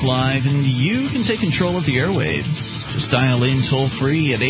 Live, and you can take control of the airwaves. Just dial in toll-free at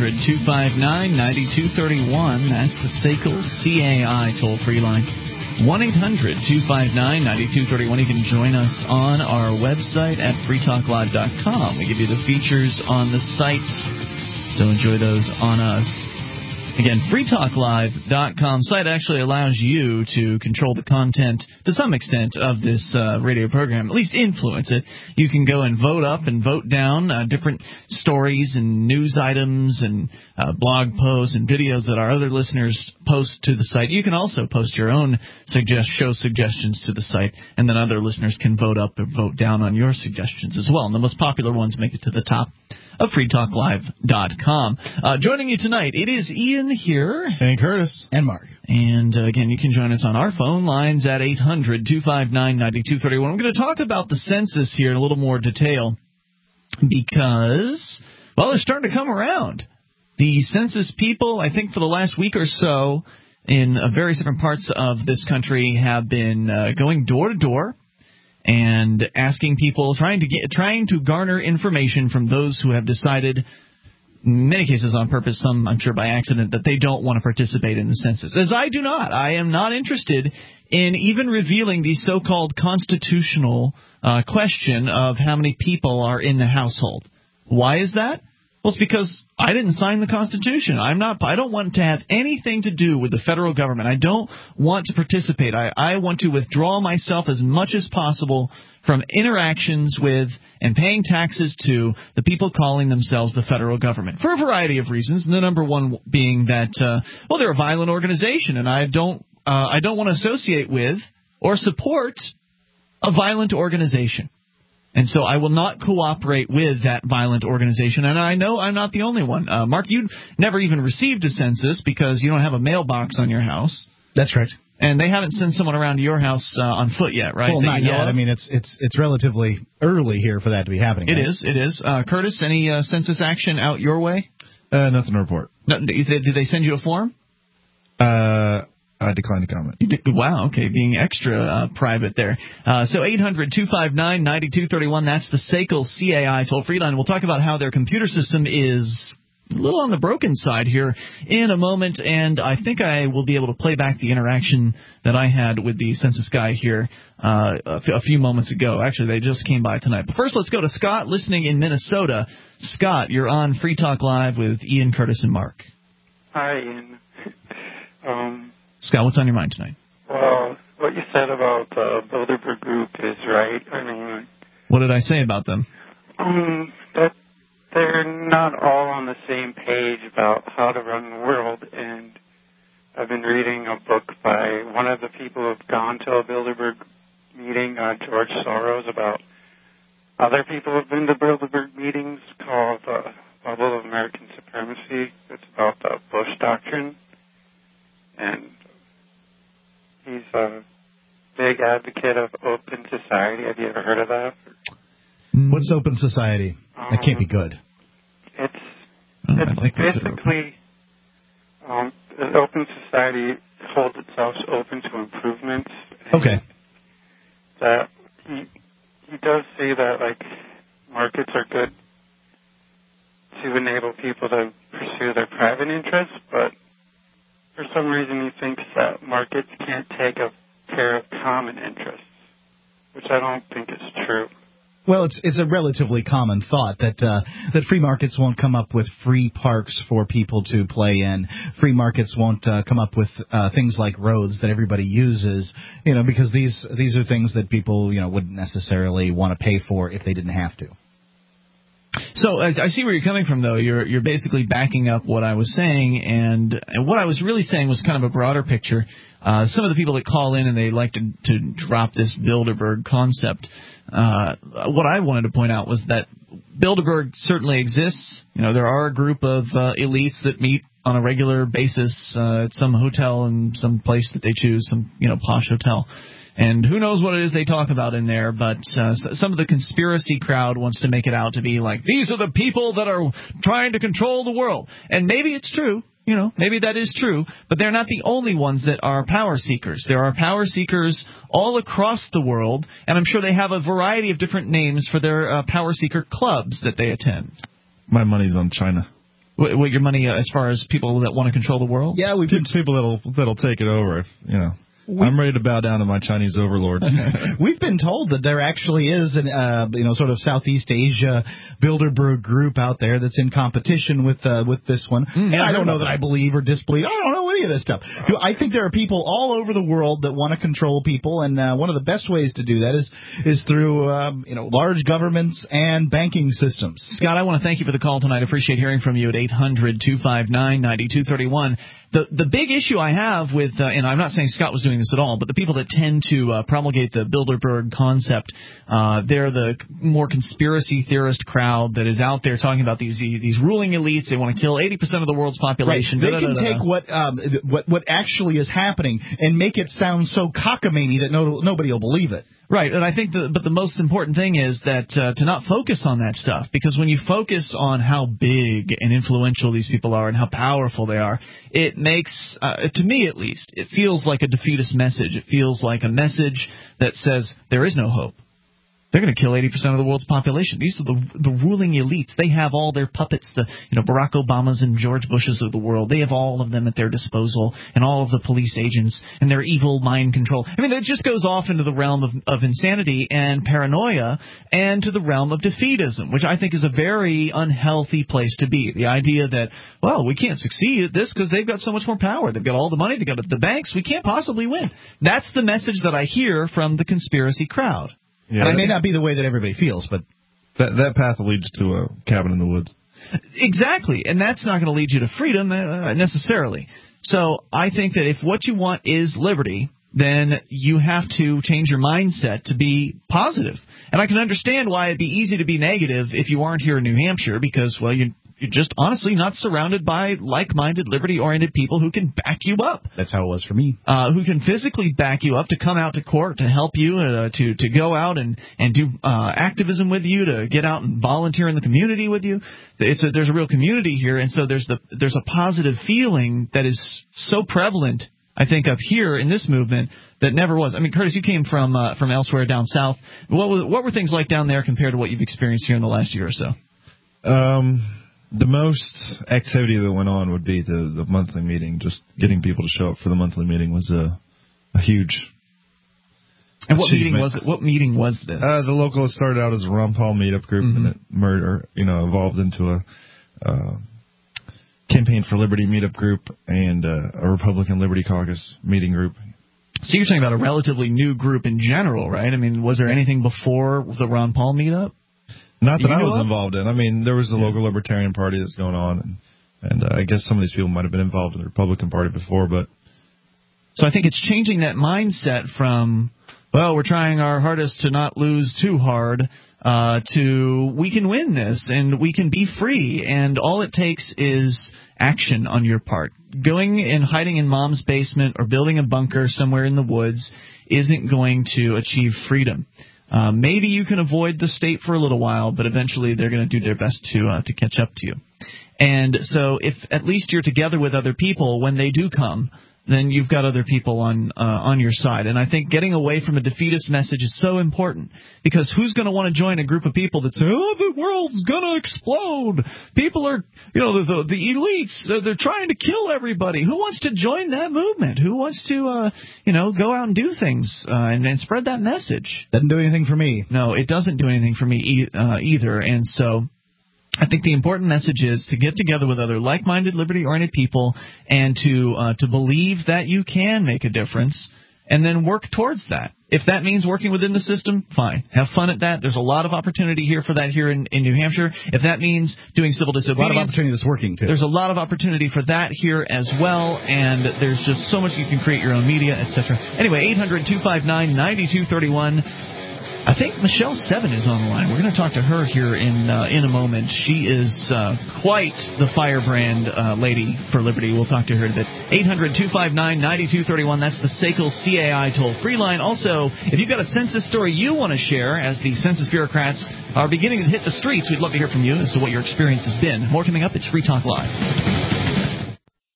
800-259-9231. That's the SACL CAI toll-free line. 1-800-259-9231. You can join us on our website at freetalklive.com. We give you the features on the site, so enjoy those on us. Again, freetalklive.com site actually allows you to control the content to some extent of this radio program, at least influence it. You can go and vote up and vote down different stories and news items and blog posts and videos that our other listeners post to the site. You can also post your own show suggestions to the site, and then other listeners can vote up or vote down on your suggestions as well. And the most popular ones make it to the top of freetalklive.com. Joining you tonight, it is Ian here. And Curtis. And Mark. And, again, you can join us on our phone lines at 800-259-9231. We're going to talk about the census here in a little more detail because, well, they're starting to come around. The census people, I think for the last week or so, in various different parts of this country have been going door to door and asking people, trying to garner information from those who have decided, in many cases on purpose, some I'm sure by accident, that they don't want to participate in the census. As I do not. I am not interested in even revealing the so-called constitutional question of how many people are in the household. Why is that? Well, it's because I didn't sign the Constitution. I don't want to have anything to do with the federal government. I don't want to participate. I want to withdraw myself as much as possible from interactions with and paying taxes to the people calling themselves the federal government for a variety of reasons. And the number one being that, they're a violent organization, and I don't want to associate with or support a violent organization. And so I will not cooperate with that violent organization. And I know I'm not the only one. Mark, you never even received a census because you don't have a mailbox on your house. That's correct. And they haven't sent someone around to your house on foot yet, right? Well, not yet. I mean, it's relatively early here for that to be happening. It is. Curtis, any census action out your way? Nothing to report. No, did they send you a form? I decline to comment. Wow, okay, being extra private there. So 800-259-9231, that's the SACL CAI toll-free line. We'll talk about how their computer system is a little on the broken side here in a moment, and I think I will be able to play back the interaction that I had with the census guy here a few moments ago. Actually, they just came by tonight. But first, let's go to Scott, listening in Minnesota. Scott, you're on Free Talk Live with Ian, Curtis, and Mark. Hi, Ian. Scott, what's on your mind tonight? Well, what you said about the Bilderberg Group is right. I mean, what did I say about them? That they're not all on the same page about how to run the world. And I've been reading a book by one of the people who've gone to a Bilderberg meeting, George Soros, about other people who've been to Bilderberg meetings called Bubble of American Supremacy. It's about the Bush Doctrine. And he's a big advocate of open society. Have you ever heard of that? What's open society? That can't be good. It's basically an open society holds itself open to improvements. Okay. That he does say that like markets are good to enable people to pursue their private interests, but for some reason he thinks that markets can't take care of common interests, which I don't think is true. Well, it's a relatively common thought that free markets won't come up with free parks for people to play in. Free markets won't come up with things like roads that everybody uses, because these are things that people, wouldn't necessarily want to pay for if they didn't have to. So I see where you're coming from, though. You're basically backing up what I was saying, and what I was really saying was kind of a broader picture. Some of the people that call in and they like to drop this Bilderberg concept, what I wanted to point out was that Bilderberg certainly exists. There are a group of elites that meet on a regular basis at some hotel in some place that they choose, some posh hotel. And who knows what it is they talk about in there, but some of the conspiracy crowd wants to make it out to be like, these are the people that are trying to control the world. And maybe it's true. maybe that is true, but they're not the only ones that are power seekers. There are power seekers all across the world, and I'm sure they have a variety of different names for their power seeker clubs that they attend. My money's on China. What your money as far as people that want to control the world? Yeah, we've been people that'll take it over. I'm ready to bow down to my Chinese overlords. We've been told that there actually is an, sort of Southeast Asia Bilderberg group out there that's in competition with this one. And I don't know that I believe or disbelieve. I don't know any of this stuff. I think there are people all over the world that want to control people, and one of the best ways to do that is through large governments and banking systems. Scott, I want to thank you for the call tonight. I appreciate hearing from you at 800-259-9231. The big issue I have with, and I'm not saying Scott was doing this at all, but the people that tend to promulgate the Bilderberg concept, they're the more conspiracy theorist crowd that is out there talking about these ruling elites. They want to kill 80% of the world's population. Right. They can take what actually is happening and make it sound so cockamamie that nobody will believe it. Right, and I think but the most important thing is that to not focus on that stuff, because when you focus on how big and influential these people are and how powerful they are, it makes, to me at least, it feels like a defeatist message. It feels like a message that says there is no hope. They're going to kill 80% of the world's population. These are the ruling elites. They have all their puppets, the Barack Obamas and George Bushes of the world. They have all of them at their disposal, and all of the police agents and their evil mind control. I mean, it just goes off into the realm of insanity and paranoia, and to the realm of defeatism, which I think is a very unhealthy place to be. The idea that, well, we can't succeed at this because they've got so much more power. They've got all the money. They've got the banks. We can't possibly win. That's the message that I hear from the conspiracy crowd. Yeah, it may not be the way that everybody feels, but that path leads to a cabin in the woods. Exactly, and that's not going to lead you to freedom necessarily. So I think that if what you want is liberty, then you have to change your mindset to be positive. And I can understand why it'd be easy to be negative if you aren't here in New Hampshire, because, well, you're just honestly not surrounded by like-minded, liberty-oriented people who can back you up. That's how it was for me. Who can physically back you up to come out to court, to help you, to go out and do activism with you, to get out and volunteer in the community with you. There's a real community here, and so there's a positive feeling that is so prevalent, I think, up here in this movement that never was. I mean, Curtis, you came from elsewhere down south. What were things like down there compared to what you've experienced here in the last year or so? The most activity that went on would be the monthly meeting. Just getting people to show up for the monthly meeting was a huge. And what meeting was it? What meeting was this? The local started out as a Ron Paul meetup group, and it evolved into a Campaign for Liberty meetup group and a Republican Liberty Caucus meeting group. So you're talking about a relatively new group in general, right? I mean, was there anything before the Ron Paul meetup? Not that I was involved in. I mean, there was the local Libertarian Party that's going on, and I guess some of these people might have been involved in the Republican Party before. But so I think it's changing that mindset from, well, we're trying our hardest to not lose too hard, to we can win this and we can be free, and all it takes is action on your part. Going and hiding in mom's basement or building a bunker somewhere in the woods isn't going to achieve freedom. Maybe you can avoid the state for a little while, but eventually they're going to do their best to catch up to you. And so if at least you're together with other people when they do come, then you've got other people on your side. And I think getting away from a defeatist message is so important, because who's going to want to join a group of people that say, oh, the world's going to explode. People are, the elites, they're trying to kill everybody. Who wants to join that movement? Who wants to, go out and do things and spread that message? Doesn't do anything for me. No, it doesn't do anything for me either. And so I think the important message is to get together with other like-minded, liberty-oriented people and to believe that you can make a difference and then work towards that. If that means working within the system, fine. Have fun at that. There's a lot of opportunity here for that here in New Hampshire. If that means doing civil disobedience, a lot of opportunity that's working, too. There's a lot of opportunity for that here as well, and there's just so much you can create your own media, etc. Anyway, 800-259-9231. I think Michelle 7 is on the line. We're going to talk to her here in a moment. She is quite the firebrand lady for liberty. We'll talk to her in a bit. 800-259-9231. That's the SACL CAI toll-free line. Also, if you've got a census story you want to share as the census bureaucrats are beginning to hit the streets, we'd love to hear from you as to what your experience has been. More coming up. It's Free Talk Live.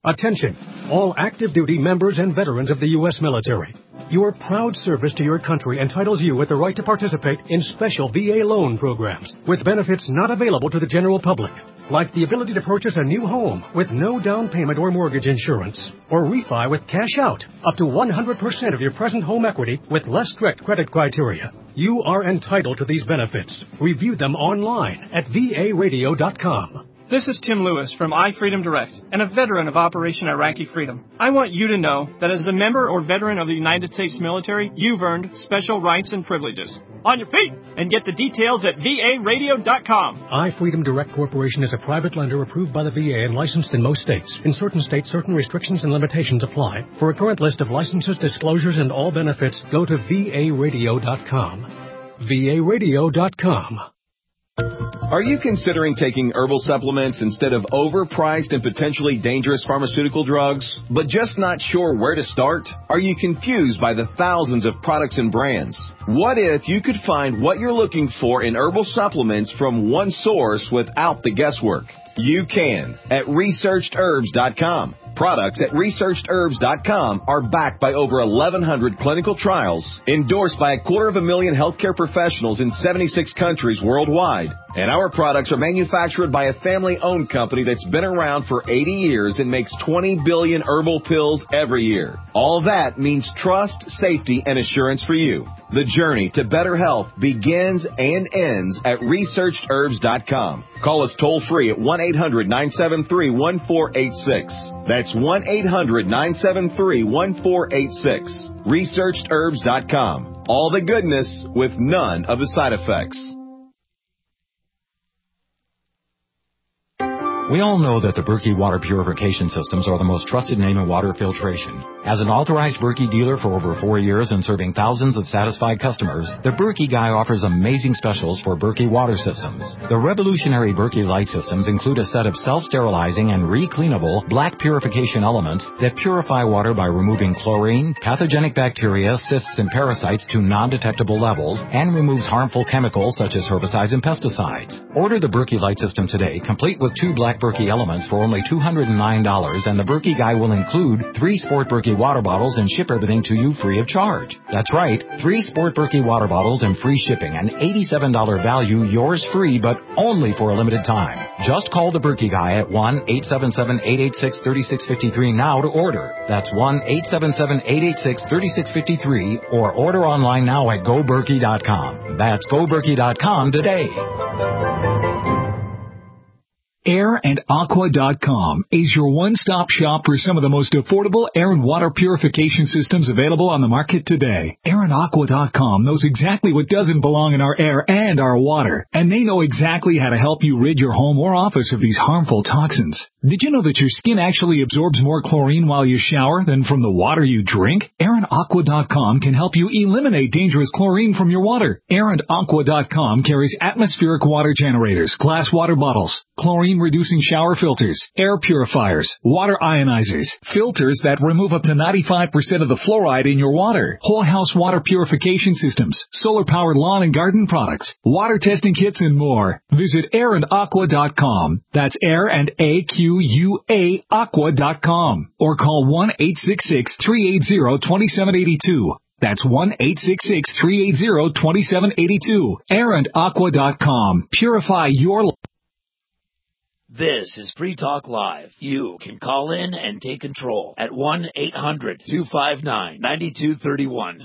Attention, all active duty members and veterans of the U.S. military. Your proud service to your country entitles you with the right to participate in special VA loan programs with benefits not available to the general public, like the ability to purchase a new home with no down payment or mortgage insurance, or refi with cash out up to 100% of your present home equity with less strict credit criteria. You are entitled to these benefits. Review them online at VARadio.com. This is Tim Lewis from iFreedom Direct and a veteran of Operation Iraqi Freedom. I want you to know that as a member or veteran of the United States military, you've earned special rights and privileges. On your feet! And get the details at VARadio.com. iFreedom Direct Corporation is a private lender approved by the VA and licensed in most states. In certain states, certain restrictions and limitations apply. For a current list of licenses, disclosures, and all benefits, go to VARadio.com. VARadio.com. Are you considering taking herbal supplements instead of overpriced and potentially dangerous pharmaceutical drugs, but just not sure where to start? Are you confused by the thousands of products and brands? What if you could find what you're looking for in herbal supplements from one source without the guesswork? You can at ResearchedHerbs.com. Products at ResearchedHerbs.com are backed by over 1,100 clinical trials, endorsed by 250,000 healthcare professionals in 76 countries worldwide. And our products are manufactured by a family-owned company that's been around for 80 years and makes 20 billion herbal pills every year. All that means trust, safety, and assurance for you. The journey to better health begins and ends at ResearchedHerbs.com. Call us toll-free at 1-800-973-1486. That's 1-800-973-1486. ResearchedHerbs.com. All the goodness with none of the side effects. We all know that the Berkey water purification systems are the most trusted name in water filtration. As an authorized Berkey dealer for over 4 years and serving thousands of satisfied customers, the Berkey Guy offers amazing specials for Berkey water systems. The revolutionary Berkey Light systems include a set of self-sterilizing and re-cleanable black purification elements that purify water by removing chlorine, pathogenic bacteria, cysts, and parasites to non-detectable levels, and removes harmful chemicals such as herbicides and pesticides. Order the Berkey Light system today, complete with 2 black Berkey elements for only $209, and the Berkey Guy will include 3 Sport Berkey water bottles and ship everything to you free of charge. That's right, 3 Sport Berkey water bottles and free shipping, an $87 value, yours free, but only for a limited time. Just call the Berkey Guy at 1-877-886-3653 now to order. That's 1-877-886-3653, or order online now at GoBerkey.com. That's GoBerkey.com today. AirandAqua.com is your one-stop shop for some of the most affordable air and water purification systems available on the market today. AirandAqua.com knows exactly what doesn't belong in our air and our water, and they know exactly how to help you rid your home or office of these harmful toxins. Did you know that your skin actually absorbs more chlorine while you shower than from the water you drink? AirandAqua.com can help you eliminate dangerous chlorine from your water. AirandAqua.com carries atmospheric water generators, glass water bottles, chlorine-reducing shower filters, air purifiers, water ionizers, filters that remove up to 95% of the fluoride in your water, whole house water purification systems, solar-powered lawn and garden products, water testing kits, and more. Visit AirandAqua.com. That's Air and AQUA Aqua.com. Or call 1-866-380-2782. That's 1-866-380-2782. AirandAqua.com. Purify your life. This is Free Talk Live. You can call in and take control at 1-800-259-9231.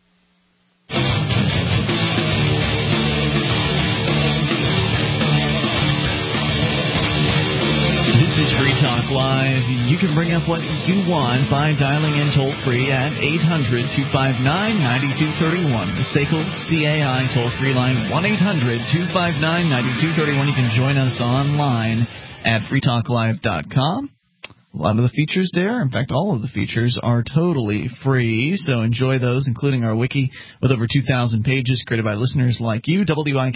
This is Free Talk Live. You can bring up what you want by dialing in toll-free at 800-259-9231. The SACL CAI toll-free line, 1-800-259-9231. You can join us online at freetalklive.com. A lot of the features there, in fact, all of the features are totally free, so enjoy those, including our wiki with over 2,000 pages created by listeners like you,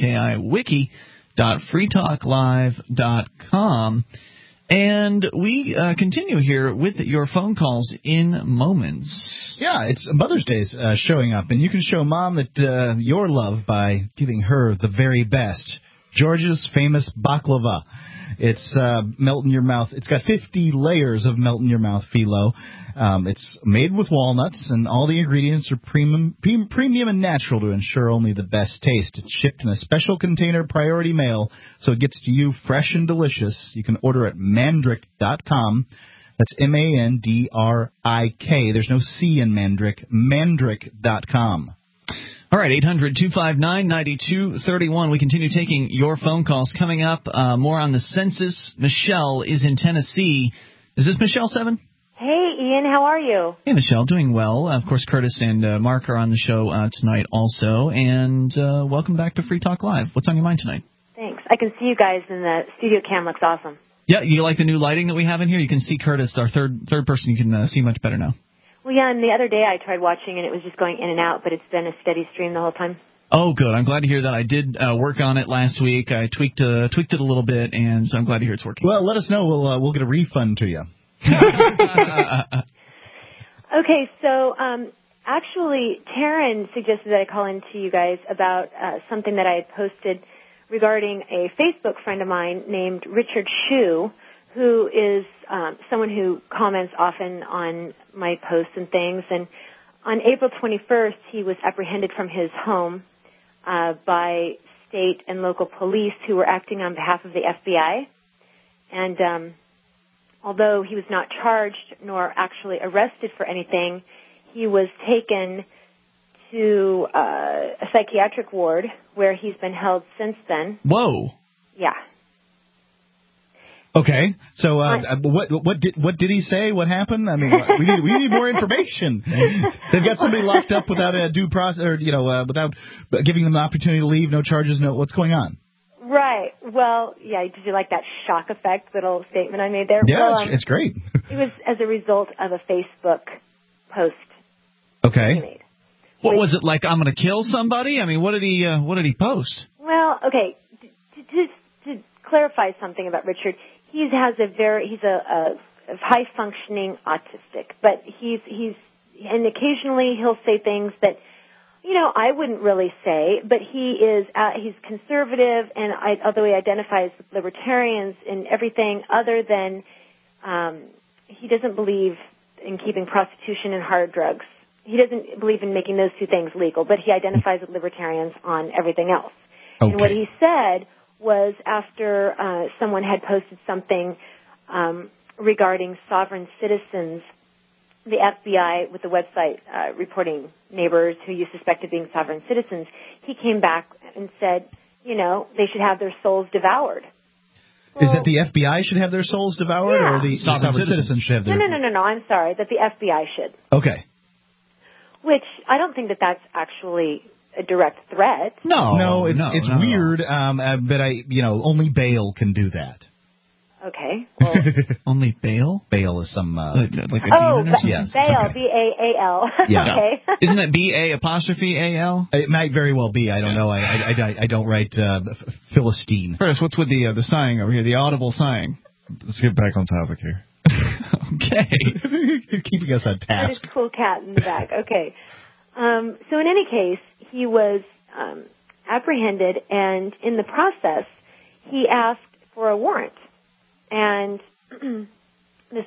wiki.freetalklive.com. And we continue here with your phone calls in moments. Yeah, it's Mother's Day's showing up, and you can show Mom that your love by giving her the very best, Georgia's famous baklava. It's melt in your mouth. It's got 50 layers of melt in your mouth phyllo. It's made with walnuts, and all the ingredients are premium and natural to ensure only the best taste. It's shipped in a special container, priority mail, so it gets to you fresh and delicious. You can order at Mandrik.com. That's Mandrik. There's no C in Mandrik. Mandrik.com. All right, 800-259-9231. We continue taking your phone calls. Coming up, more on the census. Michelle is in Tennessee. Is this Michelle 7? Hey, Ian, how are you? Hey, Michelle, doing well. Of course, Curtis and Mark are on the show tonight also. And welcome back to Free Talk Live. What's on your mind tonight? Thanks. I can see you guys, and the studio cam looks awesome. Yeah, you like the new lighting that we have in here? You can see Curtis, our third person. You can see much better now. Well, yeah, and the other day I tried watching, and it was just going in and out, but it's been a steady stream the whole time. Oh, good. I'm glad to hear that. I did work on it last week. I tweaked it a little bit, and so I'm glad to hear it's working. Well, let us know. We'll get a refund to you. Okay, so actually, Taryn suggested that I call in to you guys about something that I had posted regarding a Facebook friend of mine named Richard Shue, who is someone who comments often on my posts and things. And on April 21st, he was apprehended from his home by state and local police who were acting on behalf of the FBI. And although he was not charged nor actually arrested for anything, he was taken to a psychiatric ward where he's been held since then. Whoa. Yeah. Okay, so what did he say? What happened? I mean, we need more information. They've got somebody locked up without a due process, or without giving them the opportunity to leave. No charges. No, what's going on? Right. Well, yeah. Did you like that shock effect little statement I made there? Yeah, well, it's great. It was as a result of a Facebook post. Okay. He made. What was it like? I'm going to kill somebody? I mean, what did he post? Well, okay. To clarify something about Richard. He's a high functioning autistic, but and occasionally he'll say things that, I wouldn't really say, but he's conservative, and although he identifies with libertarians and everything other than, he doesn't believe in keeping prostitution and hard drugs. He doesn't believe in making those two things legal, but he identifies with libertarians on everything else. Okay. And what he said was after someone had posted something regarding sovereign citizens, the FBI with the website reporting neighbors who you suspect of being sovereign citizens, he came back and said, they should have their souls devoured. Well, is that the FBI should have their souls devoured, or the sovereign citizens should have their... No, I'm sorry, that the FBI should. Okay. Which I don't think that's actually a direct threat. No, it's weird, but only bail can do that. Okay. Well, only bail? Bail is some like a demon or something? Yes. Bail, okay. B-A-A-L. Yeah. Okay. Isn't that B-A-apostrophe-A-L? It might very well be. I don't know. I don't write Philistine. Chris, what's with the sighing over here? The audible sighing. Let's get back on topic here. Okay. Keeping us on task. That is cool cat in the back. Okay. So in any case, he was apprehended, and in the process, he asked for a warrant. And this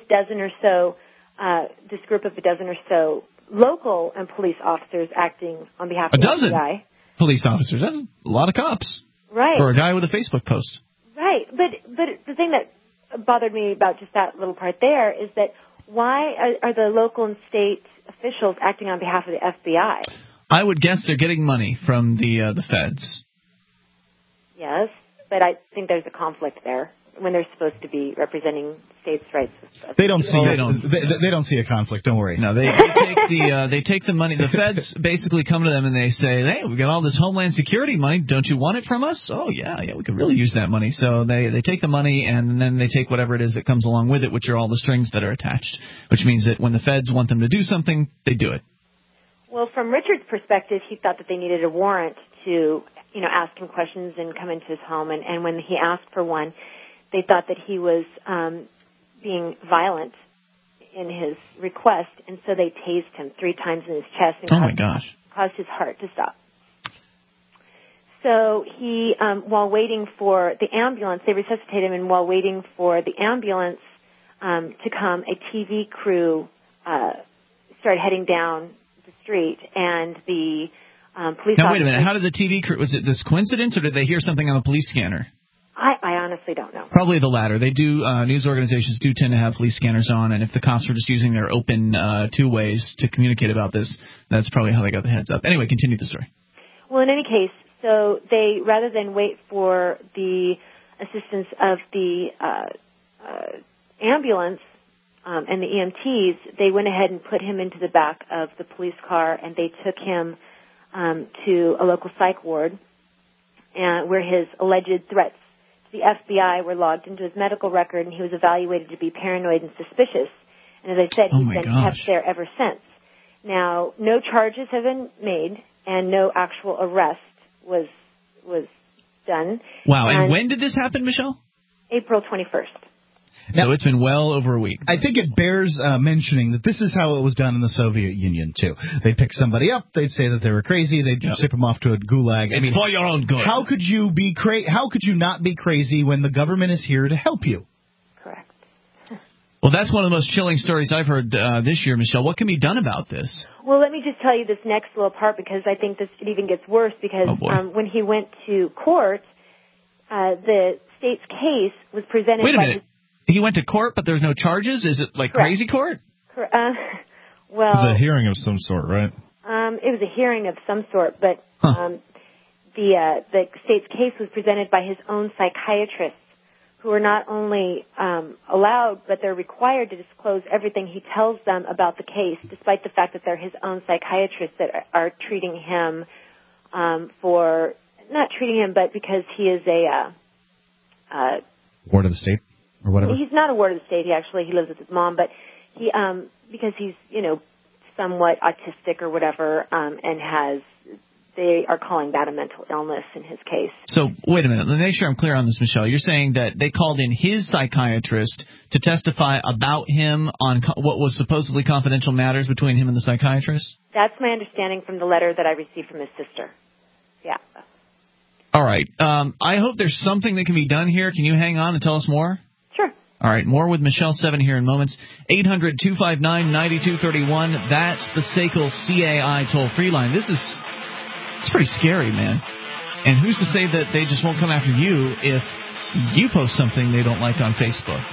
group of a dozen or so local and police officers acting on behalf of the FBI. A dozen police officers. That's a lot of cops. Right. For a guy with a Facebook post. Right. But the thing that bothered me about just that little part there is that why are the local and state officials acting on behalf of the FBI? I would guess they're getting money from the feds. Yes, but I think there's a conflict there when they're supposed to be representing states' rights. They don't see a conflict. Don't worry. No, they take the money. The feds basically come to them and they say, "Hey, we got all this Homeland Security money. Don't you want it from us?" "Oh yeah, we could really use that money." So they take the money and then they take whatever it is that comes along with it, which are all the strings that are attached. Which means that when the feds want them to do something, they do it. Well, from Richard's perspective, he thought that they needed a warrant to, ask him questions and come into his home. And when he asked for one, they thought that he was being violent in his request, and so they tased him 3 times in his chest and caused his heart to stop. So he, while waiting for the ambulance, they resuscitated him, and while waiting for the ambulance to come, a TV crew started heading down the street, and the police Now, wait a minute. How did the TV crew, was it this coincidence, or did they hear something on the police scanner? I honestly don't know. Probably the latter. They do, news organizations do tend to have police scanners on, and if the cops were just using their open two ways to communicate about this, that's probably how they got the heads up. Anyway, continue the story. Well, in any case, so they, rather than wait for the assistance of the ambulance and the EMTs, they went ahead and put him into the back of the police car, and they took him to a local psych ward, where his alleged threats to the FBI were logged into his medical record, and he was evaluated to be paranoid and suspicious. And as I said, he's been kept there ever since. Now, no charges have been made, and no actual arrest was done. Wow, and when did this happen, Michelle? April 21st. So it's been well over a week. I think it bears mentioning that this is how it was done in the Soviet Union, too. They'd pick somebody up, they'd say that they were crazy, they'd ship them off to a gulag. It's for your own good. How could you be How could you not be crazy when the government is here to help you? Correct. Well, that's one of the most chilling stories I've heard this year, Michelle. What can be done about this? Well, let me just tell you this next little part, because I think it even gets worse, because when he went to court, the state's case was presented Wait a minute. He went to court, but there's no charges? Is it like crazy court? Well, it was a hearing of some sort, right? It was a hearing of some sort, but the state's case was presented by his own psychiatrists, who are not only allowed, but they're required to disclose everything he tells them about the case, despite the fact that they're his own psychiatrists that are treating him not treating him, but because he is a ward of the state or whatever. He's not a ward of the state. He lives with his mom, but he because he's somewhat autistic or whatever, and they are calling that a mental illness in his case. So, wait a minute. Let me make sure I'm clear on this, Michelle. You're saying that they called in his psychiatrist to testify about him on what was supposedly confidential matters between him and the psychiatrist? That's my understanding from the letter that I received from his sister. Yeah. All right. I hope there's something that can be done here. Can you hang on and tell us more? Sure. All right, more with Michelle 7 here in moments. 800-259-9231. That's the SACL CAI toll-free line. It's pretty scary, man. And who's to say that they just won't come after you if you post something they don't like on Facebook?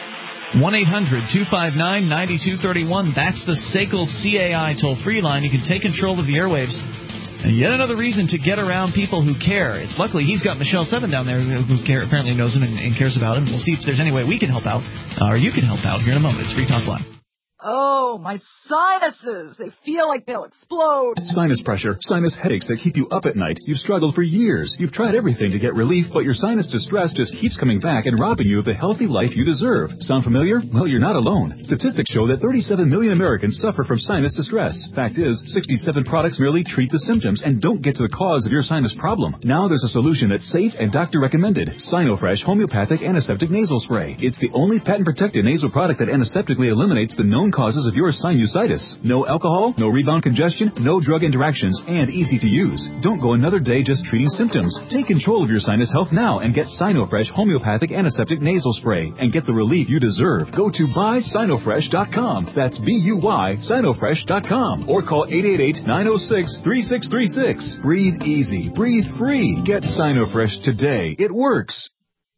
1-800-259-9231. That's the SACL CAI toll-free line. You can take control of the airwaves. And yet another reason to get around people who care. Luckily, he's got Michelle 7 down there who apparently knows him and cares about him. We'll see if there's any way we can help out, or you can help out here in a moment. It's Free Talk Live. Oh, my sinuses. They feel like they'll explode. Sinus pressure, sinus headaches that keep you up at night. You've struggled for years. You've tried everything to get relief, but your sinus distress just keeps coming back and robbing you of the healthy life you deserve. Sound familiar? Well, you're not alone. Statistics show that 37 million Americans suffer from sinus distress. Fact is, 67 products merely treat the symptoms and don't get to the cause of your sinus problem. Now there's a solution that's safe and doctor recommended. Sinofresh Homeopathic Antiseptic Nasal Spray. It's the only patent-protected nasal product that antiseptically eliminates the known causes of your sinusitis. No alcohol, no rebound congestion, no drug interactions, and easy to use. Don't go another day just treating symptoms. Take control of your sinus health now and get Sinofresh Homeopathic Antiseptic Nasal Spray and get the relief you deserve. Go to buysinofresh.com. That's B-U-Y, Sinofresh.com. Or call 888-906-3636. Breathe easy. Breathe free. Get Sinofresh today. It works.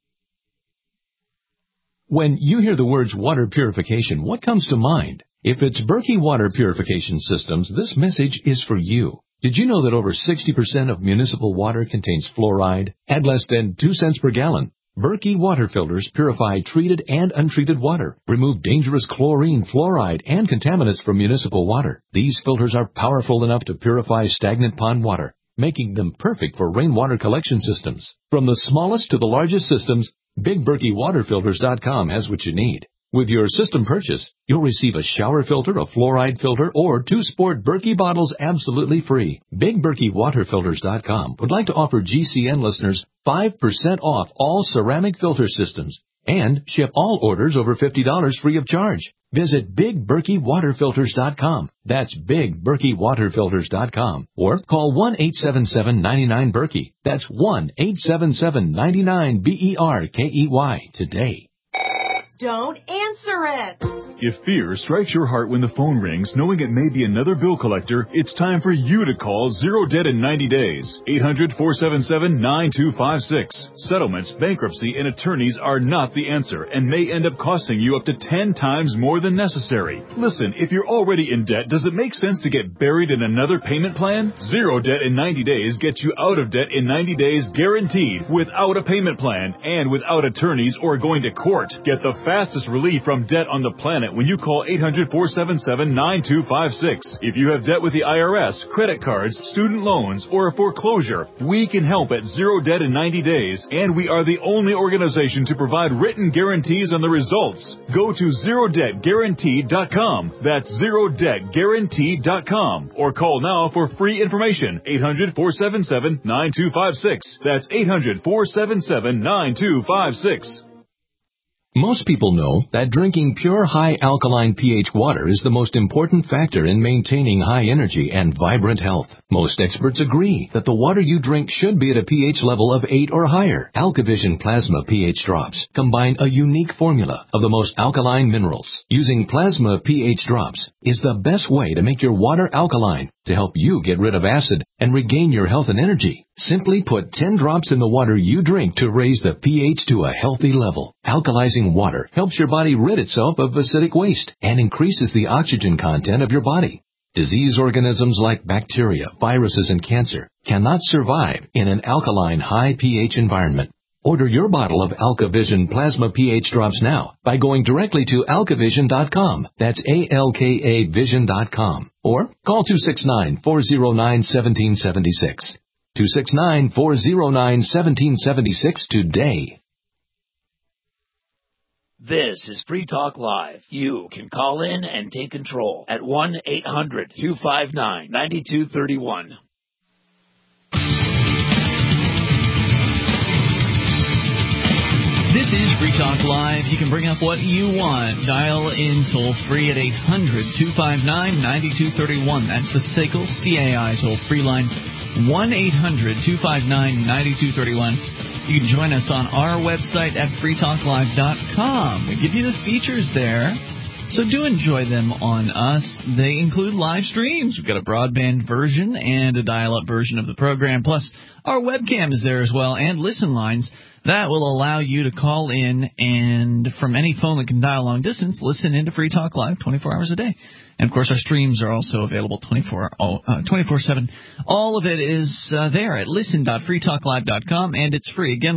When you hear the words water purification, what comes to mind? If it's Berkey Water Purification Systems, this message is for you. Did you know that over 60% of municipal water contains fluoride at less than 2 cents per gallon? Berkey water filters purify treated and untreated water, remove dangerous chlorine, fluoride, and contaminants from municipal water. These filters are powerful enough to purify stagnant pond water, making them perfect for rainwater collection systems. From the smallest to the largest systems, BigBerkeyWaterFilters.com has what you need. With your system purchase, you'll receive a shower filter, a fluoride filter, or 2 sport Berkey bottles absolutely free. BigBerkeyWaterFilters.com would like to offer GCN listeners 5% off all ceramic filter systems. And ship all orders over $50 free of charge. Visit BigBerkeyWaterFilters.com. That's BigBerkeyWaterFilters.com. Or call 1-877-99-BERKEY. That's 1-877-99-BERKEY today. Don't answer it. If fear strikes your heart when the phone rings, knowing it may be another bill collector, it's time for you to call Zero Debt in 90 days. 800-477-9256. Settlements, bankruptcy, and attorneys are not the answer and may end up costing you up to 10 times more than necessary. Listen, if you're already in debt, does it make sense to get buried in another payment plan? Zero Debt in 90 days gets you out of debt in 90 days guaranteed, without a payment plan and without attorneys or going to court. Get the fastest relief from debt on the planet when you call 800-477-9256. If you have debt with the IRS, credit cards, student loans, or a foreclosure, we can help at Zero Debt in 90 days, and we are the only organization to provide written guarantees on the results. Go to ZeroDebtGuaranteed.com. That's ZeroDebtGuaranteed.com. Or call now for free information. 800-477-9256. That's 800-477-9256. Most people know that drinking pure high alkaline pH water is the most important factor in maintaining high energy and vibrant health. Most experts agree that the water you drink should be at a pH level of 8 or higher. AlkaVision Plasma pH drops combine a unique formula of the most alkaline minerals. Using plasma pH drops is the best way to make your water alkaline to help you get rid of acid and regain your health and energy. Simply put 10 drops in the water you drink to raise the pH to a healthy level. Alkalizing water helps your body rid itself of acidic waste and increases the oxygen content of your body. Disease organisms like bacteria, viruses, and cancer cannot survive in an alkaline high pH environment. Order your bottle of AlkaVision Plasma pH drops now by going directly to alkavision.com. That's ALKAvision.com. Or call 269-409-1776. 269-409-1776 today. This is Free Talk Live. You can call in and take control at 1-800-259-9231. This is Free Talk Live. You can bring up what you want. Dial in toll-free at 800-259-9231. That's the SACL CAI toll-free line, 1-800-259-9231. You can join us on our website at freetalklive.com. We give you the features there, so do enjoy them on us. They include live streams. We've got a broadband version and a dial-up version of the program. Plus, our webcam is there as well, and listen lines that will allow you to call in and, from any phone that can dial long distance, listen into Free Talk Live 24 hours a day. And, of course, our streams are also available 24/7. All of it is there at listen.freetalklive.com, and it's free. Again,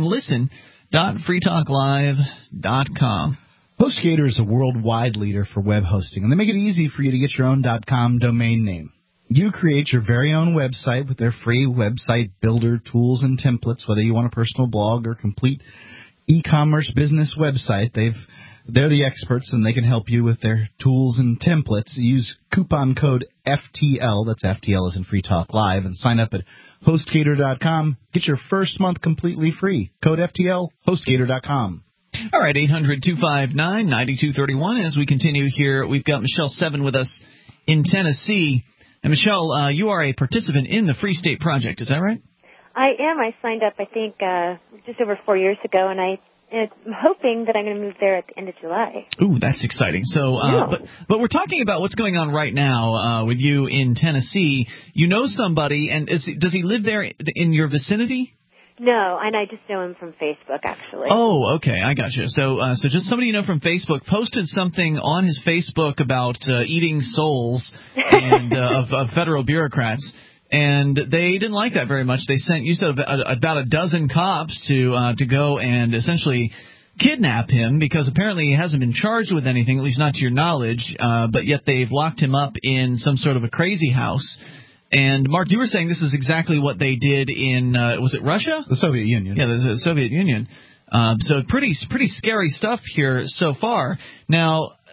listen.freetalklive.com. HostGator is a worldwide leader for web hosting, and they make it easy for you to get your own .com domain name. You create your very own website with their free website builder tools and templates, whether you want a personal blog or complete e-commerce business website. They're the experts, and they can help you with their tools and templates. Use coupon code FTL, that's FTL as in Free Talk Live, and sign up at HostGator.com. Get your first month completely free. Code FTL, HostGator.com. All right, 800-259-9231. As we continue here, we've got Michelle Seven with us in Tennessee. And, Michelle, you are a participant in the Free State Project. Is that right? I am. I signed up, I think, just over 4 years ago, and I'm hoping that I'm going to move there at the end of July. Ooh, that's exciting. So, but we're talking about what's going on right now with you in Tennessee. You know somebody, and does he live there in your vicinity? No, and I just know him from Facebook, actually. Oh, okay, I got you. So just somebody you know from Facebook posted something on his Facebook about eating souls and of federal bureaucrats, and they didn't like that very much. They sent, you said, about a dozen cops to go and essentially kidnap him because apparently he hasn't been charged with anything, at least not to your knowledge, but yet they've locked him up in some sort of a crazy house. And, Mark, you were saying this is exactly what they did in, was it Russia? The Soviet Union. Yeah, the Soviet Union. So pretty scary stuff here so far. Now,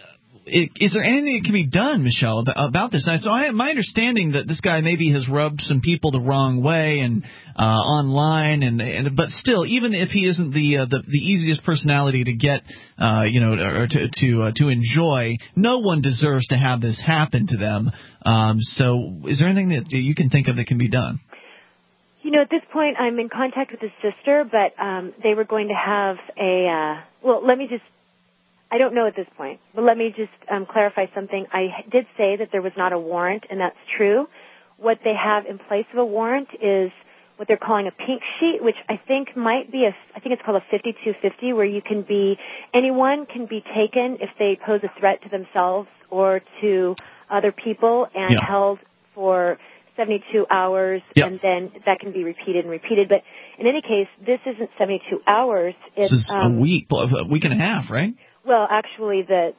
is there anything that can be done, Michelle, about this? So my understanding that this guy maybe has rubbed some people the wrong way and online, but still, even if he isn't the easiest personality to get, or to enjoy, no one deserves to have this happen to them. So, is there anything that you can think of that can be done? At this point, I'm in contact with his sister, but they were going to have I don't know at this point, but let me just clarify something. I did say that there was not a warrant, and that's true. What they have in place of a warrant is what they're calling a pink sheet, which I think might be I think it's called a 5250, where anyone can be taken if they pose a threat to themselves or to other people and held for 72 hours, and then that can be repeated and repeated. But in any case, this isn't 72 hours. It's this is a week and a half, right? Well, actually, they're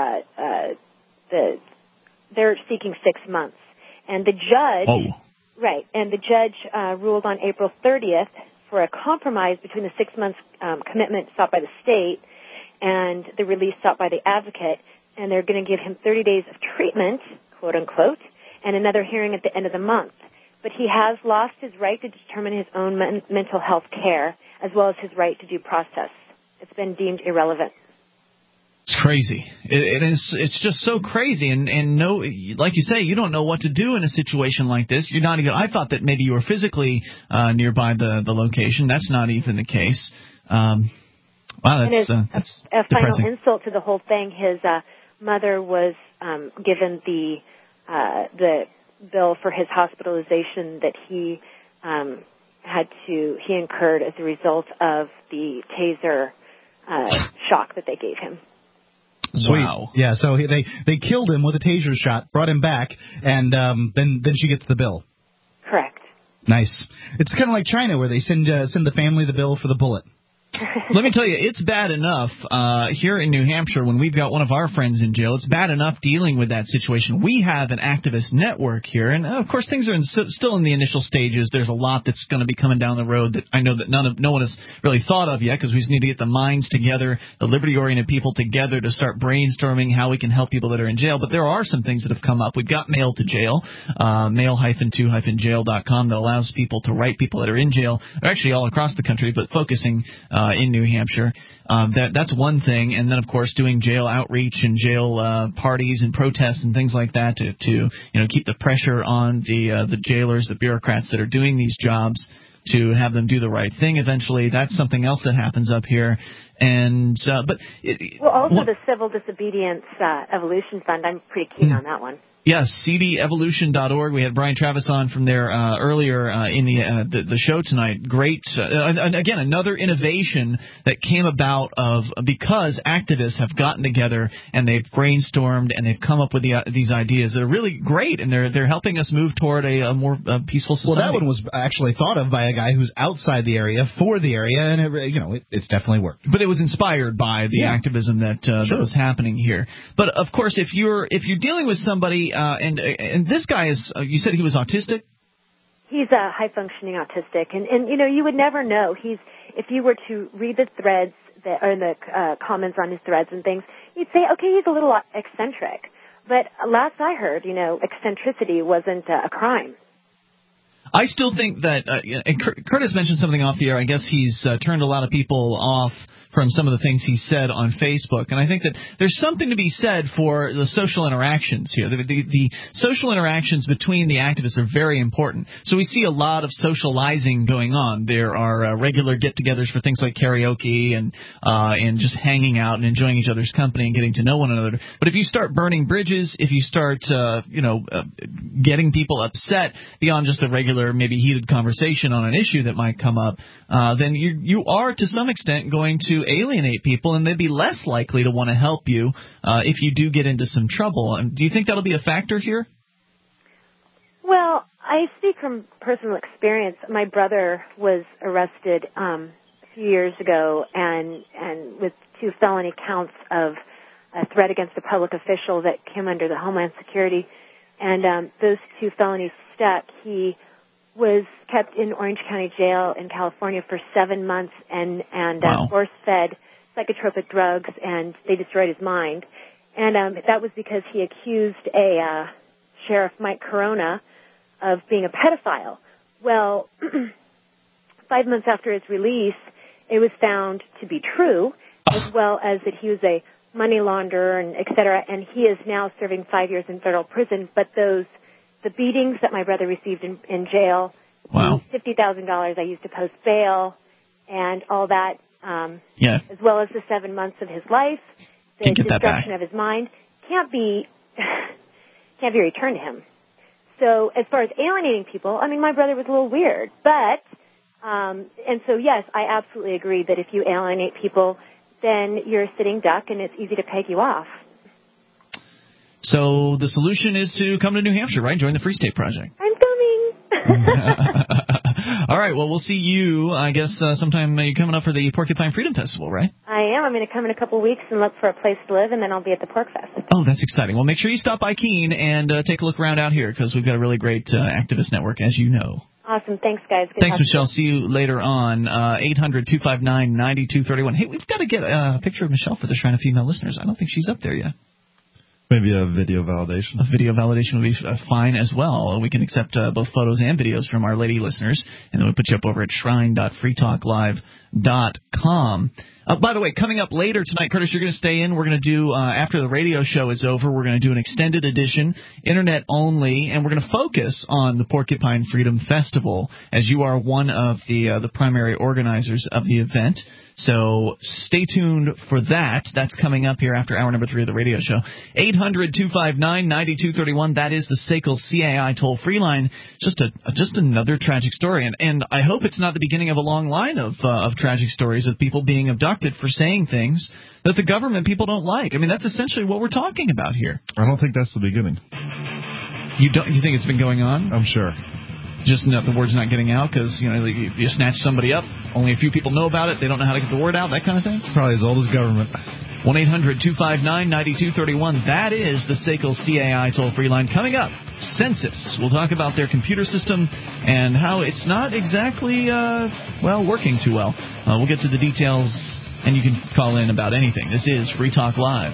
seeking 6 months, and the judge, and the judge ruled on April 30th for a compromise between the 6 months commitment sought by the state and the release sought by the advocate, and they're going to give him 30 days of treatment, quote unquote, and another hearing at the end of the month. But he has lost his right to determine his own mental health care, as well as his right to due process. It's been deemed irrelevant. It's crazy. It's just so crazy, and no, like you say, you don't know what to do in a situation like this. You're not even. I thought that maybe you were physically nearby the location. That's not even the case. Wow, that's a depressing. Final insult to the whole thing. His mother was given the bill for his hospitalization that he incurred as a result of the taser shock that they gave him. Sweet. Wow. Yeah, so they killed him with a taser shot, brought him back, and then she gets the bill. Correct. Nice. It's kind of like China, where they send the family the bill for the bullet. Let me tell you, it's bad enough here in New Hampshire when we've got one of our friends in jail. It's bad enough dealing with that situation. We have an activist network here, and of course things are still in the initial stages. There's a lot that's going to be coming down the road that I know that no one has really thought of yet, because we just need to get the minds together, the liberty-oriented people together to start brainstorming how we can help people that are in jail. But there are some things that have come up. We've got Mail to Jail, mail-to-jail.com, that allows people to write people that are in jail, actually all across the country, but focusing in New Hampshire. That's one thing, and then of course doing jail outreach and jail parties and protests and things like that to keep the pressure on the jailers, the bureaucrats that are doing these jobs, to have them do the right thing eventually. That's something else that happens up here. And the Civil Disobedience Evolution Fund. I'm pretty keen on that one. Yes, cdevolution.org. We had Brian Travis on from there earlier in the show tonight. Great. Again, another innovation that came about because activists have gotten together and they've brainstormed and they've come up with these ideas. They're really great, and they're helping us move toward a more peaceful society. Well, that one was actually thought of by a guy who's outside the area for the area, and it's definitely worked. But it was inspired by the activism that was happening here. But of course, if you're dealing with somebody. And this guy is, you said he was autistic? He's a high-functioning autistic. And you would never know. If you were to read the threads or the comments on his threads and things, you'd say, okay, he's a little eccentric. But last I heard, eccentricity wasn't a crime. I still think that, and Curtis mentioned something off the air. I guess he's turned a lot of people off from some of the things he said on Facebook. And I think that there's something to be said for the social interactions here. The social interactions between the activists are very important. So we see a lot of socializing going on. There are regular get-togethers for things like karaoke and just hanging out and enjoying each other's company and getting to know one another. But if you start burning bridges, if you start getting people upset beyond just a regular, maybe heated conversation on an issue that might come up, then you are to some extent going to alienate people, and they'd be less likely to want to help you if you do get into some trouble. Do you think that'll be a factor here? Well, I speak from personal experience. My brother was arrested a few years ago and with 2 felony counts of a threat against a public official that came under the Homeland Security. And those 2 felonies stuck. He was kept in Orange County Jail in California for 7 months and force-fed psychotropic drugs, and they destroyed his mind. And that was because he accused a Sheriff Mike Corona of being a pedophile. Well, 5 months after his release, it was found to be true, as well as that he was a money launderer and et cetera, and he is now serving 5 years in federal prison. But the beatings that my brother received in jail, wow. $50,000 I used to post bail, and all that, as well as the 7 months of his life, the destruction of his mind, can't be returned to him. So as far as alienating people, I mean, my brother was a little weird, but, and so yes, I absolutely agree that if you alienate people, then you're a sitting duck and it's easy to peg you off. So the solution is to come to New Hampshire, right? Join the Free State Project. I'm coming. All right, well, we'll see you, I guess, sometime you're coming up for the Porcupine Freedom Festival, right? I am. I'm going to come in a couple of weeks and look for a place to live, and then I'll be at the Pork Fest. Oh, that's exciting. Well, make sure you stop by Keene and take a look around out here, because we've got a really great activist network, as you know. Awesome. Thanks, guys. Thanks, Michelle. See you later on. 800-259-9231. Hey, we've got to get a picture of Michelle for the Shrine of Female Listeners. I don't think she's up there yet. Maybe a video validation. A video validation would be fine as well. We can accept both photos and videos from our lady listeners, and then we put you up over at shrine.freetalklive.com. By the way, coming up later tonight, Curtis, you're going to stay in. We're going to do, after the radio show is over, we're going to do an extended edition, internet only, and we're going to focus on the Porcupine Freedom Festival, as you are one of the primary organizers of the event. So stay tuned for that. That's coming up here after hour number 3 of the radio show. 800-259-9231. That is the SACL CAI toll-free line. Just another tragic story. And I hope it's not the beginning of a long line of tragic stories of people being abducted for saying things that the government people don't like. I mean, that's essentially what we're talking about here. I don't think that's the beginning. You think it's been going on? I'm sure. Just the word's not getting out because, you snatch somebody up. Only a few people know about it. They don't know how to get the word out, that kind of thing. It's probably as old as government. 1-800-259-9231. That is the SACL CAI toll-free line. Coming up, Census. We'll talk about their computer system and how it's not exactly, working too well. We'll get to the details, and you can call in about anything. This is Free Talk Live.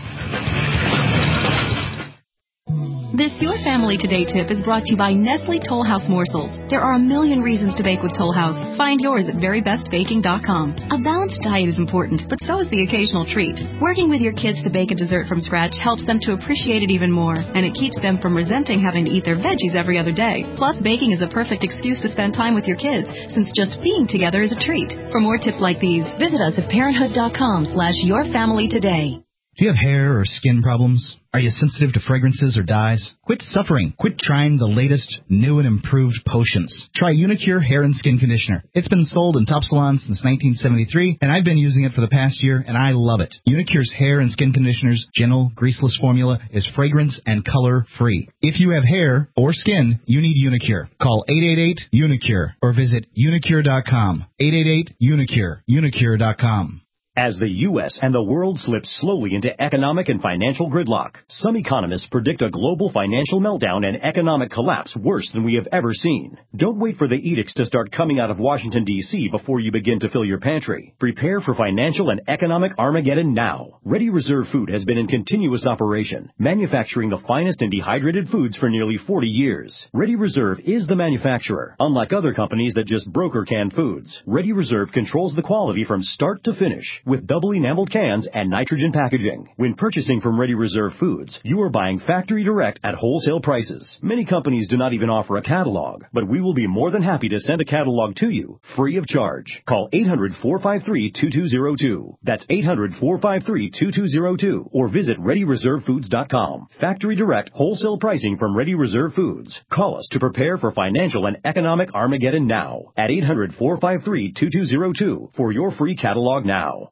This Your Family Today tip is brought to you by Nestle Toll House Morsels. There are a million reasons to bake with Toll House. Find yours at verybestbaking.com. A balanced diet is important, but so is the occasional treat. Working with your kids to bake a dessert from scratch helps them to appreciate it even more, and it keeps them from resenting having to eat their veggies every other day. Plus, baking is a perfect excuse to spend time with your kids, since just being together is a treat. For more tips like these, visit us at parenthood.com/yourfamilytoday. Do you have hair or skin problems? Are you sensitive to fragrances or dyes? Quit suffering. Quit trying the latest, new and improved potions. Try Unicure Hair and Skin Conditioner. It's been sold in top salons since 1973, and I've been using it for the past year, and I love it. Unicure's Hair and Skin Conditioner's gentle, greaseless formula is fragrance and color-free. If you have hair or skin, you need Unicure. Call 888-UNICURE or visit unicure.com. 888-UNICURE. Unicure.com. As the U.S. and the world slip slowly into economic and financial gridlock, some economists predict a global financial meltdown and economic collapse worse than we have ever seen. Don't wait for the edicts to start coming out of Washington, D.C. before you begin to fill your pantry. Prepare for financial and economic Armageddon now. Ready Reserve Food has been in continuous operation, manufacturing the finest and dehydrated foods for nearly 40 years. Ready Reserve is the manufacturer, unlike other companies that just broker canned foods. Ready Reserve controls the quality from start to finish, with double enameled cans and nitrogen packaging. When purchasing from Ready Reserve Foods, you are buying factory direct at wholesale prices. Many companies do not even offer a catalog, but we will be more than happy to send a catalog to you, free of charge. Call 800-453-2202. That's 800-453-2202, or visit ReadyReserveFoods.com. Factory direct wholesale pricing from Ready Reserve Foods. Call us to prepare for financial and economic Armageddon now at 800-453-2202 for your free catalog now.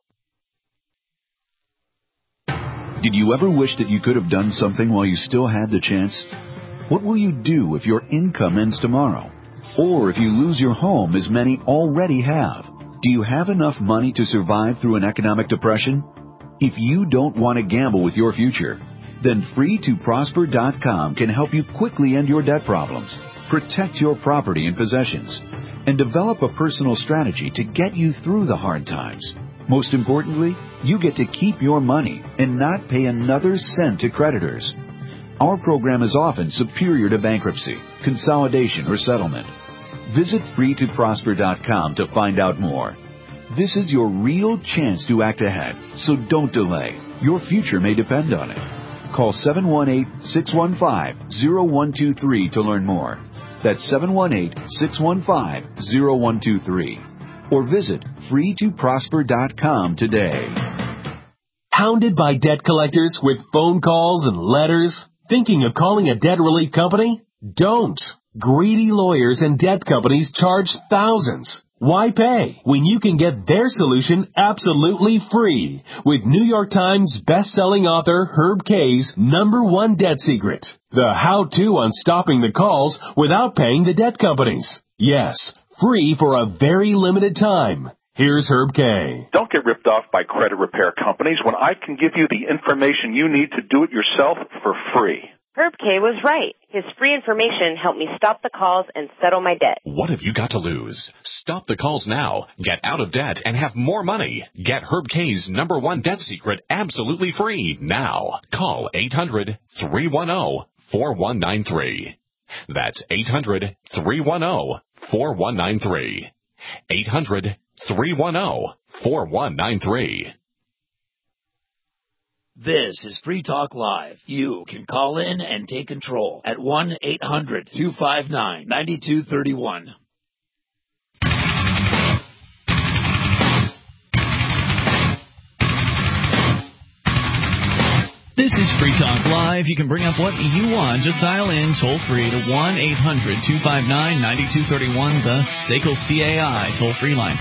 Did you ever wish that you could have done something while you still had the chance? What will you do if your income ends tomorrow? Or if you lose your home, as many already have? Do you have enough money to survive through an economic depression? If you don't want to gamble with your future, then FreeToProsper.com can help you quickly end your debt problems, protect your property and possessions, and develop a personal strategy to get you through the hard times. Most importantly, you get to keep your money and not pay another cent to creditors. Our program is often superior to bankruptcy, consolidation, or settlement. Visit freetoprosper.com to find out more. This is your real chance to act ahead, so don't delay. Your future may depend on it. Call 718-615-0123 to learn more. That's 718-615-0123. Or visit freetoprosper.com today. Hounded by debt collectors with phone calls and letters? Thinking of calling a debt relief company? Don't. Greedy lawyers and debt companies charge thousands. Why pay when you can get their solution absolutely free with New York Times best-selling author Herb Kay's #1 debt secret, the how-to on stopping the calls without paying the debt companies. Yes, free for a very limited time. Here's Herb Kay. Don't get ripped off by credit repair companies when I can give you the information you need to do it yourself for free. Herb Kay was right. His free information helped me stop the calls and settle my debt. What have you got to lose? Stop the calls now. Get out of debt and have more money. Get Herb Kay's #1 debt secret absolutely free now. Call 800-310-4193. That's 800-310-4193. 800-310-4193. This is Free Talk Live. You can call in and take control at 1-800-259-9231. This is Free Talk Live. You can bring up what you want. Just dial in toll-free to 1-800-259-9231, the SACL CAI toll-free line.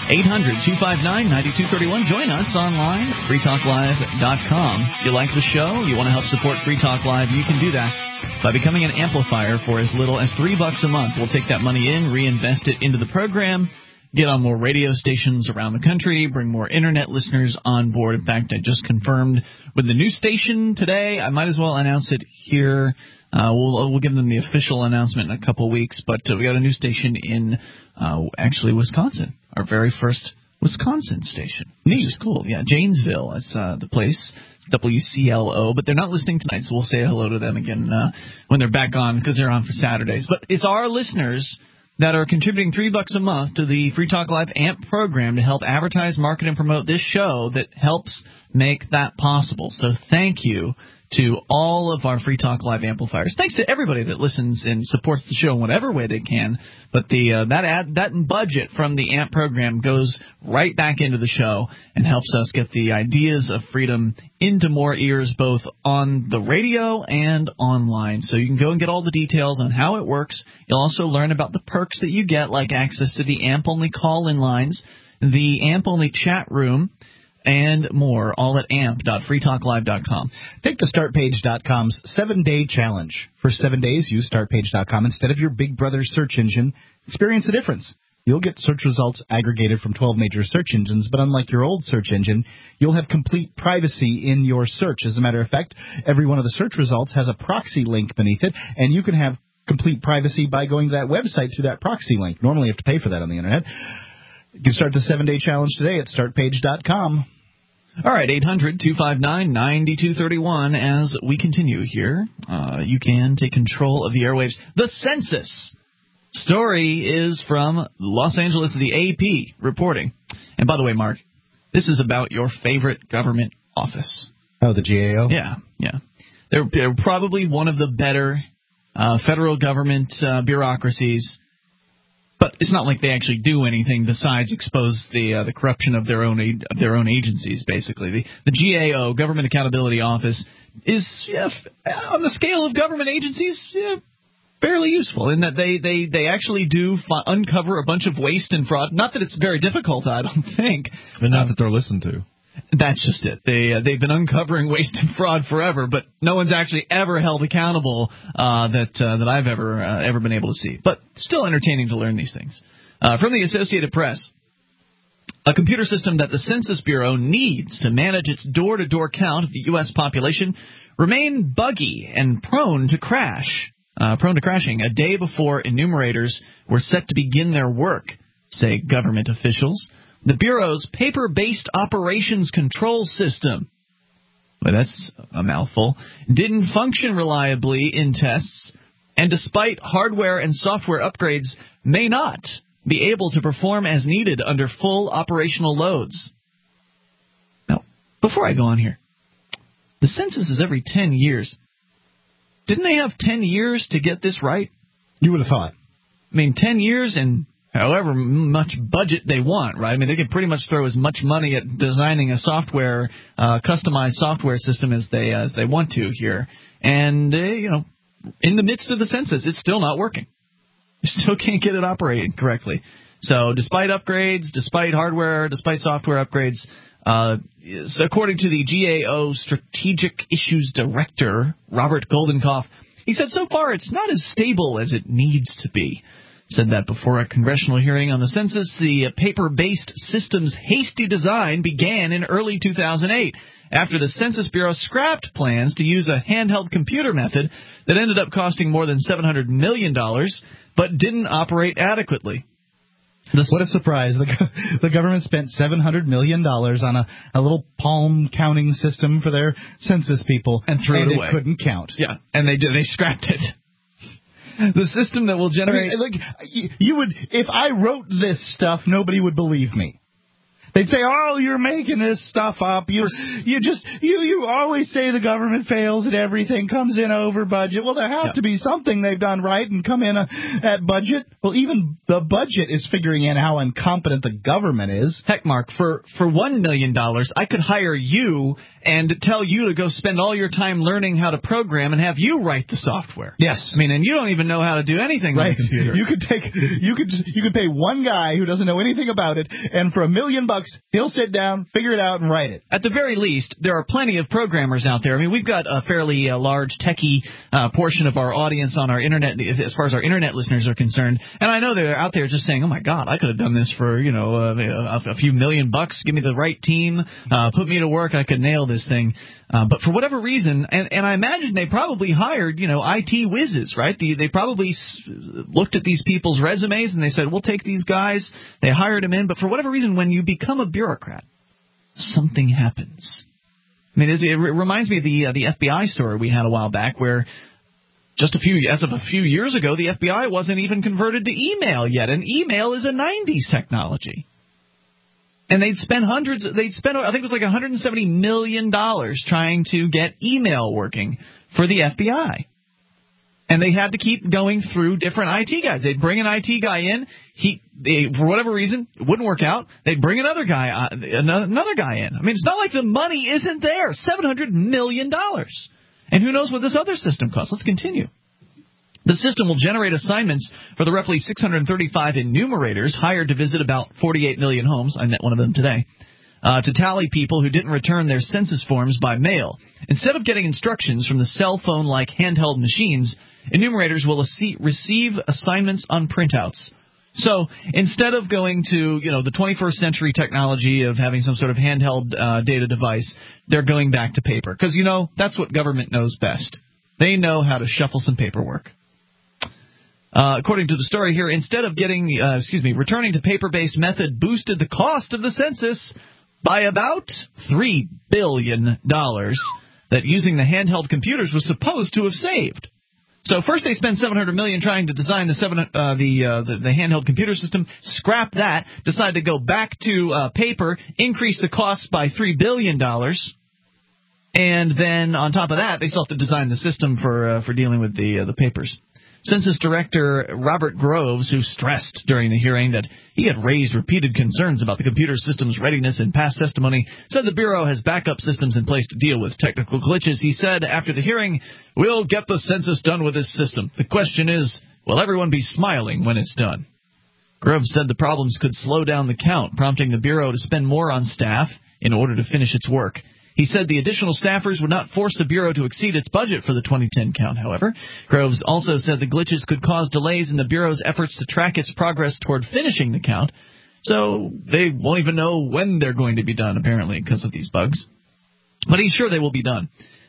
800-259-9231. Join us online at freetalklive.com. If you like the show, you want to help support Free Talk Live, you can do that by becoming an amplifier for as little as $3 a month. We'll take that money in, reinvest it into the program, get on more radio stations around the country, bring more internet listeners on board. In fact, I just confirmed with the new station today. I might as well announce it here. We'll give them the official announcement in a couple of weeks, but we got a new station in actually Wisconsin, our very first Wisconsin station, which is cool. Yeah, Janesville, that's the place. It's WCLO, but they're not listening tonight, so we'll say hello to them again when they're back on, because they're on for Saturdays. But it's our listeners that are contributing $3 a month to the Free Talk Live AMP program to help advertise, market, and promote this show that helps make that possible. So thank you to all of our Free Talk Live amplifiers. Thanks to everybody that listens and supports the show in whatever way they can. But that budget from the AMP program goes right back into the show and helps us get the ideas of freedom into more ears, both on the radio and online. So you can go and get all the details on how it works. You'll also learn about the perks that you get, like access to the AMP-only call-in lines, the AMP-only chat room, and more, all at amp.freetalklive.com. Take the StartPage.com's 7-day challenge. For 7 days, use StartPage.com instead of your Big Brother search engine. Experience the difference. You'll get search results aggregated from 12 major search engines, but unlike your old search engine, you'll have complete privacy in your search. As a matter of fact, every one of the search results has a proxy link beneath it, and you can have complete privacy by going to that website through that proxy link. Normally you have to pay for that on the Internet. You can start the 7-day challenge today at StartPage.com. All right, 800-259-9231. As we continue here, you can take control of the airwaves. The census story is from Los Angeles, the AP reporting. And by the way, Mark, this is about your favorite government office. Oh, the GAO? Yeah. They're probably one of the better federal government bureaucracies. But it's not like they actually do anything besides expose the corruption of their own agencies. Basically, the GAO, Government Accountability Office, is on the scale of government agencies fairly useful in that they actually do uncover a bunch of waste and fraud. Not that it's very difficult, I don't think. But not that they're listened to. That's just it. They've been uncovering waste and fraud forever, but no one's actually ever held accountable that I've ever been able to see. But still entertaining to learn these things. From the Associated Press, a computer system that the Census Bureau needs to manage its door-to-door count of the U.S. population remained buggy and prone to crashing a day before enumerators were set to begin their work, say government officials. the Bureau's paper-based operations control system, well, that's a mouthful, didn't function reliably in tests, and despite hardware and software upgrades, may not be able to perform as needed under full operational loads. Now, before I go on here, the census is every 10 years. Didn't they have 10 years to get this right? You would have thought. I mean, 10 years and however much budget they want, right? I mean, they can pretty much throw as much money at designing a software, customized software system as they want to here. And, in the midst of the census, it's still not working. You still can't get it operating correctly. So despite upgrades, despite hardware, despite software upgrades, according to the GAO Strategic Issues Director, Robert Goldenkopf, he said so far it's not as stable as it needs to be. Said that before a congressional hearing on the census. The paper-based system's hasty design began in early 2008 after the Census Bureau scrapped plans to use a handheld computer method that ended up costing more than $700 million but didn't operate adequately. What a surprise. The government spent $700 million on a little palm counting system for their census people, and threw it away. It couldn't count. Yeah, and they scrapped it. The system that will generate... you would, if I wrote this stuff, nobody would believe me. They'd say, "Oh, you're making this stuff up. You always say the government fails and everything comes in over budget." Well, there has to be something they've done right and come in at budget. Well, even the budget is figuring in how incompetent the government is. Heck, Mark, for $1 million, I could hire you and tell you to go spend all your time learning how to program and have you write the software. Yes. I mean, and you don't even know how to do anything on the computer. You could pay one guy who doesn't know anything about it, and for $1 million, he'll sit down, figure it out, and write it. At the very least, there are plenty of programmers out there. I mean, we've got a fairly large techie portion of our audience on our internet, as far as our internet listeners are concerned. And I know they're out there just saying, "Oh my God, I could have done this for a few $1 million. Give me the right team, put me to work. I could nail this thing." But for whatever reason, and I imagine they probably hired IT whizzes, right? They probably looked at these people's resumes and they said, "We'll take these guys." They hired them in, but for whatever reason, when you become a bureaucrat, something happens. I mean, it reminds me of the FBI story we had a while back, where as of a few years ago, the FBI wasn't even converted to email yet, and email is a 90s technology. And they'd spent I think it was like $170 million trying to get email working for the FBI. And they had to keep going through different IT guys. They'd bring an IT guy in. For whatever reason, it wouldn't work out. They'd bring another guy in. I mean, it's not like the money isn't there. $700 million. And who knows what this other system costs. Let's continue. The system will generate assignments for the roughly 635 enumerators hired to visit about 48 million homes. I met one of them today. To tally people who didn't return their census forms by mail. Instead of getting instructions from the cell phone-like handheld machines, enumerators will receive assignments on printouts. So instead of going to the 21st century technology of having some sort of handheld data device, they're going back to paper. Because, that's what government knows best. They know how to shuffle some paperwork. According to the story here, instead of returning to paper-based method boosted the cost of the census by about $3 billion that using the handheld computers was supposed to have saved. So first they spent $700 million trying to design the handheld computer system, scrap that, decided to go back to paper, increase the cost by $3 billion, and then on top of that they still have to design the system for dealing with the papers. Census Director Robert Groves, who stressed during the hearing that he had raised repeated concerns about the computer system's readiness in past testimony, said the Bureau has backup systems in place to deal with technical glitches. He said after the hearing, "We'll get the census done with this system. The question is, will everyone be smiling when it's done?" Groves said the problems could slow down the count, prompting the Bureau to spend more on staff in order to finish its work. He said the additional staffers would not force the Bureau to exceed its budget for the 2010 count, however. Groves also said the glitches could cause delays in the Bureau's efforts to track its progress toward finishing the count, so they won't even know when they're going to be done, apparently, because of these bugs. But he's sure they will be done.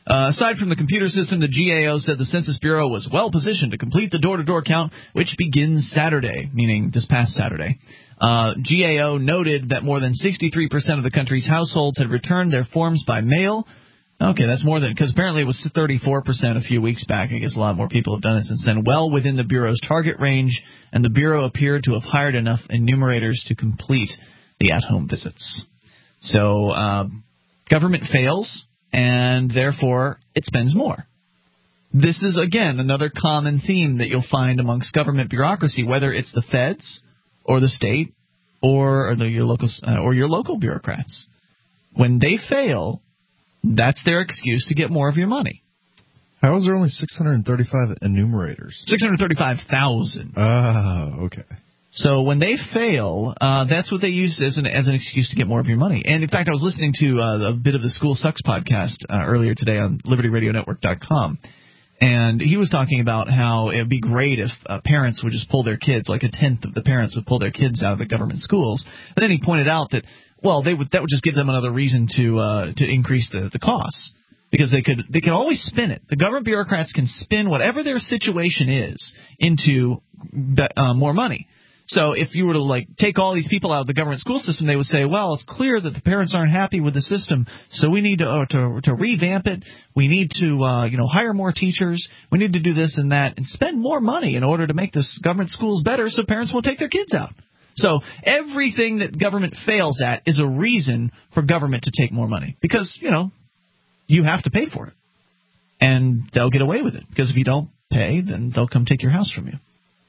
Aside from the computer system, the GAO said the Census Bureau was well positioned to complete the door-to-door count, which begins Saturday, meaning this past Saturday. GAO noted that more than 63% of the country's households had returned their forms by mail. Okay, that's more than, because apparently it was 34% a few weeks back. I guess a lot more people have done it since then. Well within the Bureau's target range, and the Bureau appeared to have hired enough enumerators to complete the at-home visits. So, government fails, and therefore it spends more. This is, again, another common theme that you'll find amongst government bureaucracy, whether it's the feds or the state or your local bureaucrats. When they fail, that's their excuse to get more of your money. How is there only 635 enumerators? 635,000. Okay. So when they fail, that's what they use as an excuse to get more of your money. And in fact, I was listening to a bit of the School Sucks podcast earlier today on LibertyRadioNetwork.com, and he was talking about how it would be great if parents would just pull their kids, like a tenth of the parents would pull their kids out of the government schools. And then he pointed out that, well, that would just give them another reason to increase the costs, because they could always spin it. The government bureaucrats can spin whatever their situation is into more money. So if you were to take all these people out of the government school system, they would say, well, it's clear that the parents aren't happy with the system, so we need to revamp it. We need to hire more teachers. We need to do this and that and spend more money in order to make this government schools better so parents will take their kids out. So everything that government fails at is a reason for government to take more money, because you have to pay for it, and they'll get away with it, because if you don't pay, then they'll come take your house from you.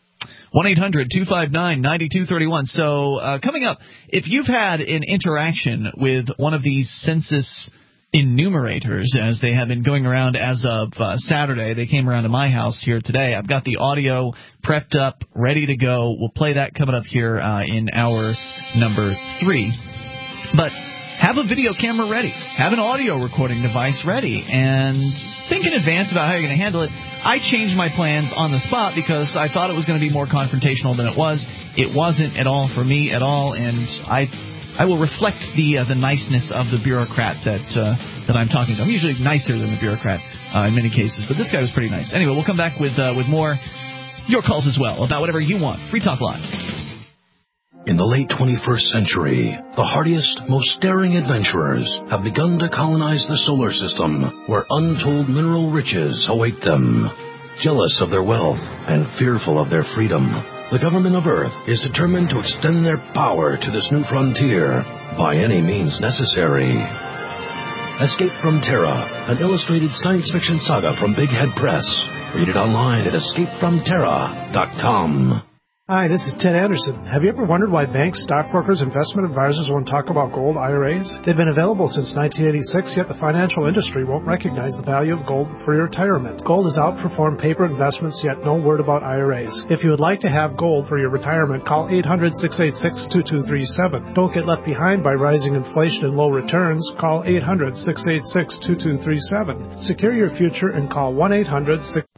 1-800-259-9231. So coming up, if you've had an interaction with one of these census enumerators, as they have been going around as of Saturday, they came around to my house here today. I've got the audio prepped up, ready to go. We'll play that coming up here in hour number 3. But have a video camera ready. Have an audio recording device ready. And think in advance about how you're going to handle it. I changed my plans on the spot because I thought it was going to be more confrontational than it was. It wasn't at all for me at all, and I will reflect the niceness of the bureaucrat that I'm talking to. I'm usually nicer than the bureaucrat in many cases, but this guy was pretty nice. Anyway, we'll come back with more your calls as well about whatever you want. Free Talk Live. In the late 21st century, the hardiest, most daring adventurers have begun to colonize the solar system, where untold mineral riches await them. Jealous of their wealth and fearful of their freedom, the government of Earth is determined to extend their power to this new frontier by any means necessary. Escape from Terra, an illustrated science fiction saga from Big Head Press. Read it online at escapefromterra.com. Hi, this is Ted Anderson. Have you ever wondered why banks, stockbrokers, investment advisors won't talk about gold IRAs? They've been available since 1986, yet the financial industry won't recognize the value of gold for your retirement. Gold has outperformed paper investments, yet no word about IRAs. If you would like to have gold for your retirement, call 800-686-2237. Don't get left behind by rising inflation and low returns. Call 800-686-2237. Secure your future and call 1-800-6...